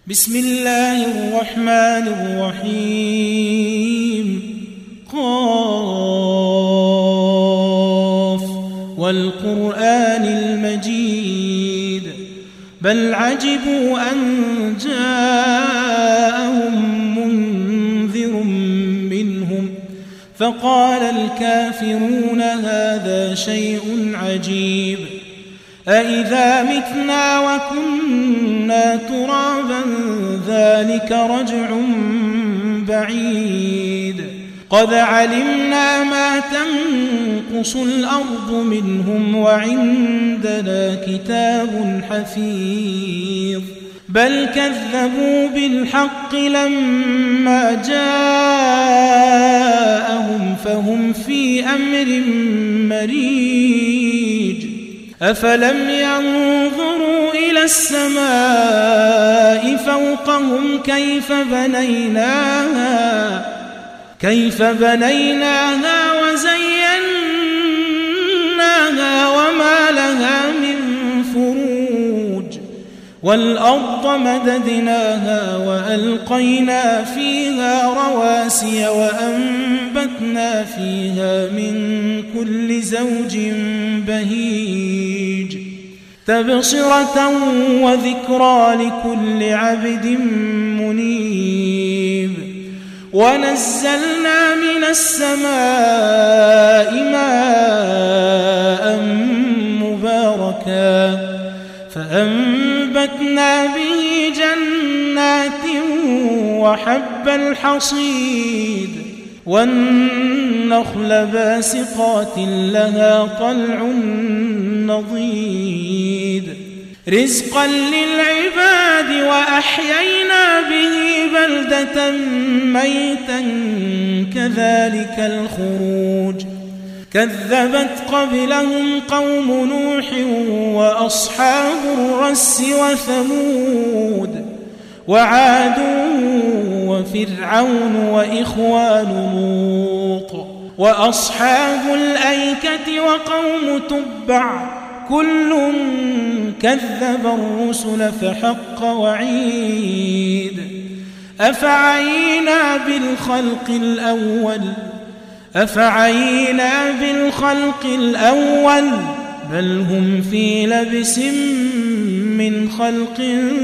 بسم الله الرحمن الرحيم قاف والقرآن المجيد بل عجبوا أن جاءهم منذر منهم فقال الكافرون هذا شيء عجيب أإذا متنا وكنا ترابا ذلك رجع بعيد قد علمنا ما تنقص الأرض منهم وعندنا كتاب حفيظ بل كذبوا بالحق لما جاءهم فهم في أمر مريج أفلم ينظروا إلى السماء فوقهم كيف بنيناها وزيناها وما لها من فروج والأرض مددناها وألقينا فيها رواسي وأنبتنا فيها من كل زوج بهيج تبصرة وذكرى لكل عبد منيب ونزلنا من السماء ماء مباركا فأنبتنا به جنات وحب الحصيد والنخل باسقات لها طلع نضيد رزقا للعباد وأحيينا به بلدة ميتا كذلك الخروج كذبت قبلهم قوم نوح وأصحاب الرس وثمود وعاد وفرعون وإخوان لوط وأصحاب الأيكة وقوم تبع كل كذب الرسل فحق وعيد أفعينا بالخلق الأول بل هم في لبس من خلق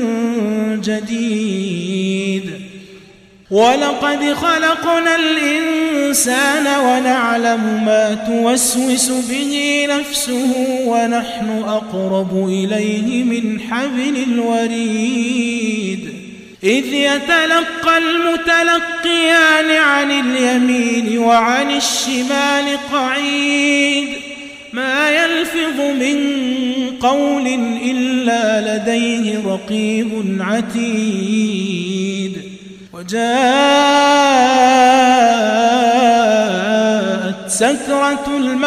جديد ولقد خلقنا الإنسان ونعلم ما توسوس به نفسه ونحن أقرب إليه من حبل الوريد إذ يتلقى المتلقيان عن اليمين وعن الشمال قعيد ما يلفظ من قول إلا لديه رقيب عتيد وجاءت سكرة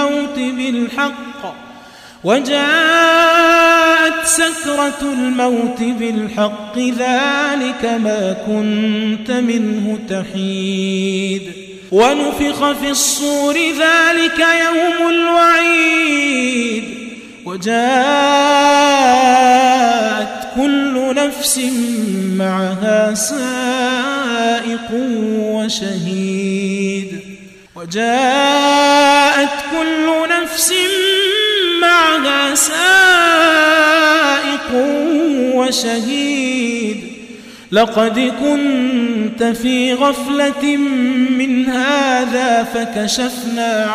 الموت بالحق ذلك ما كنت منه تحيد ونفخ في الصور ذلك يوم الوعيد وجاءت كل نفس معها سائق وشهيد لقد كنت في غفلة من هذا فكشفنا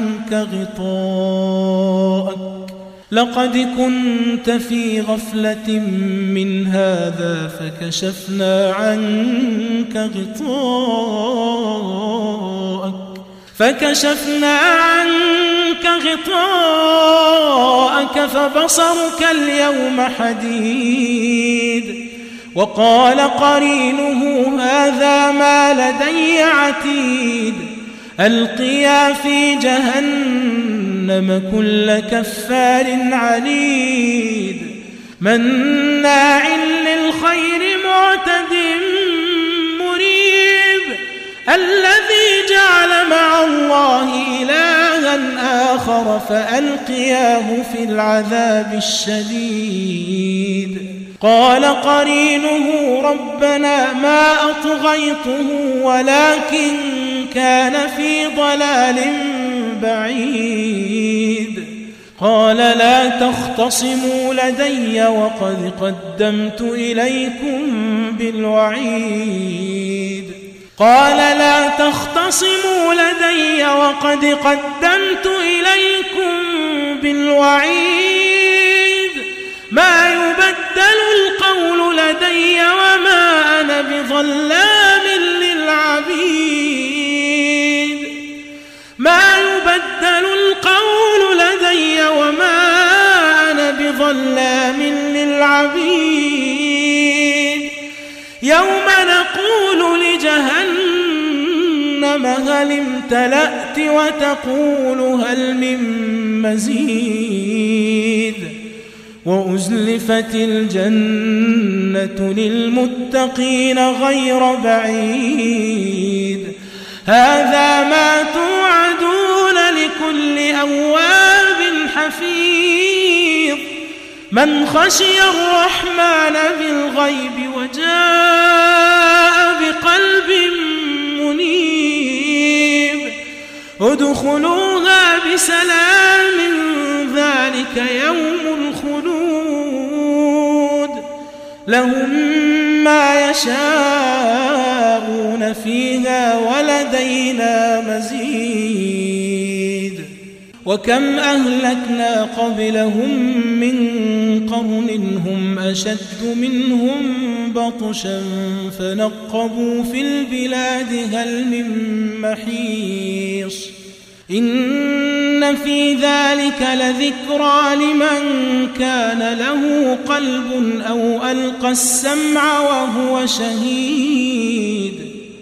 عنك غطاءك فبصرك اليوم حديد وقال قرينه هذا ما لدي عتيد ألقيا في جهنم كل كفار عنيد مناع للخير معتد مريب الذي جعل مع الله إلها آخر فألقياه في العذاب الشديد قال قرينه ربنا ما أطغيته ولكن كان في ضلال بعيد قال لا تختصموا لدي وقد قدمت إليكم بالوعيد قال لا تختصموا لدي وقد قدمت إليكم بالوعيد ما يبدل القول لدي وما أنا بظلام للعبيد ما يبدل القول لدي وما أنا بظلام للعبيد يوم نقول لجهنم هل امتلأت وتقول هل من مزيد وأزلفت الجنة للمتقين غير بعيد هذا ما توعدون لكل أواب حفيظ من خشي الرحمن بالغيب وجاء بقلب منيب ادخلوها بسلام ذلك يوم الخلود لهم ما يشاءون فيها ولدينا مزيد وكم أهلكنا قبلهم من قرن هم أشد منهم بطشا فنقبوا في البلاد هل من محيص إن في ذلك لذكرى لمن كان له قلب أو ألقى السمع وهو شهيد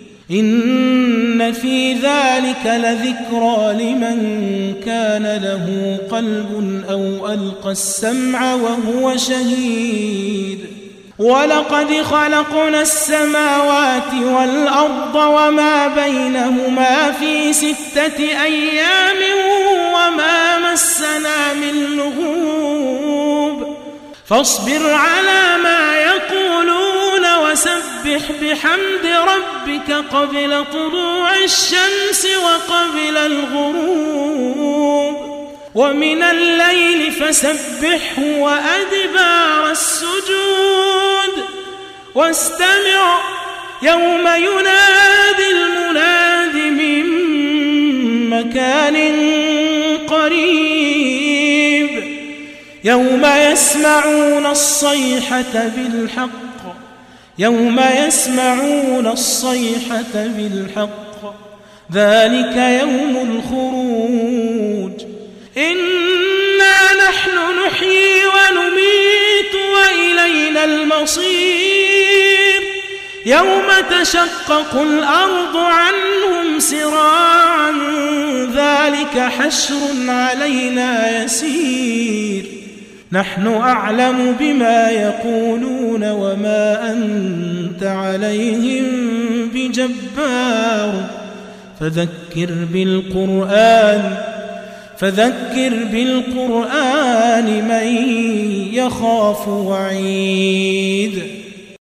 إن في ذلك لذكرى لمن كان له قلب أو ألقى السمع وهو شهيد ولقد خلقنا السماوات والأرض وما بينهما في 6 أيام وما مسنا من لغوب فاصبر على ما يقولون وسبح بحمد ربك قبل طلوع الشمس وقبل الغروب ومن الليل فسبحه وأدبار السجود واستمع يوم ينادي المناد من مكان قريب يوم يسمعون الصيحة بالحق ذلك يوم الخروج إنا نحن نحيي ونميت وإلينا المصير يوم تشقق الأرض عنهم سراعا ذلك حشر علينا يسير نحن أعلم بما يقولون وما أنت عليهم بجبار فذكر بالقرآن من يخاف وعيد